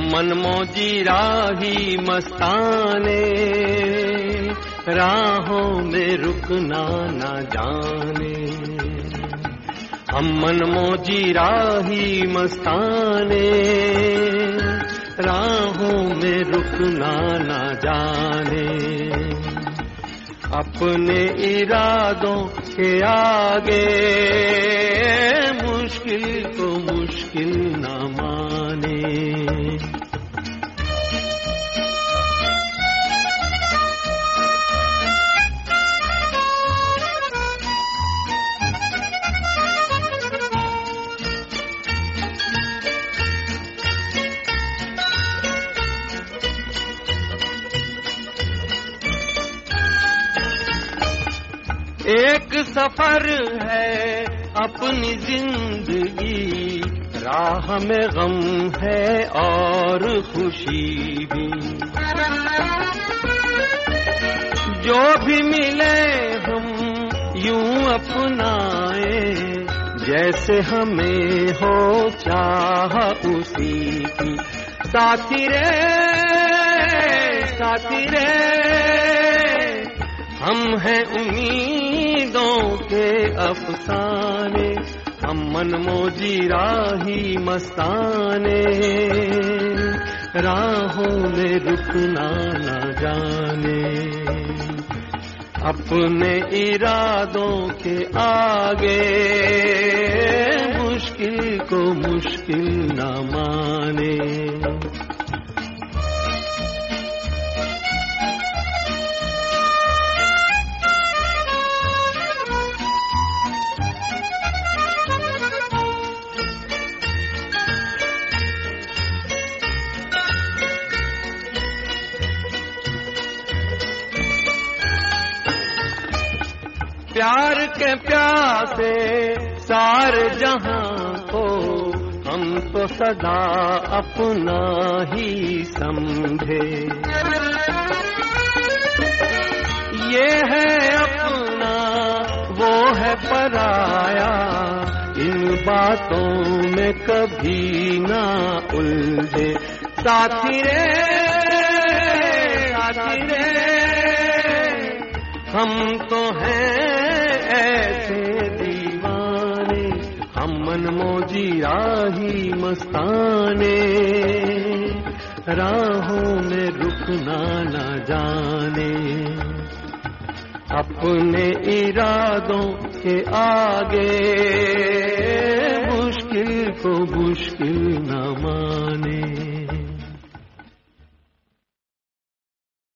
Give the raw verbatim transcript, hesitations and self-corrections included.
मनमौजी राही मस्ताने, राहों में रुकना ना जाने। हम मनमौजी राही मस्ताने, राहों में रुकना ना जाने। अपने इरादों के आगे मुश्किल को मुश्किल न माने। एक सफर है अपनी जिंदगी, राह में गम है और खुशी भी। जो भी मिले हम यूं अपनाए, जैसे हमें हो चाह उसी की। साथी रे साथी रे हम हैं उम्मीदों के अफसाने। हम मनमौजी राही मस्ताने, राहों में रुकना न जाने। अपने इरादों के आगे मुश्किल को मुश्किल न माने। प्यार के प्यासे सारे जहां को हम तो सदा अपना ही समझे। ये है अपना वो है पराया, इन बातों में कभी ना उलझे। साथी रे साथी रे हम तो हैं ऐसे दीवाने। हम मनमौजी राही मस्ताने, राहों में रुकना न जाने। अपने इरादों के आगे मुश्किल को मुश्किल न माने।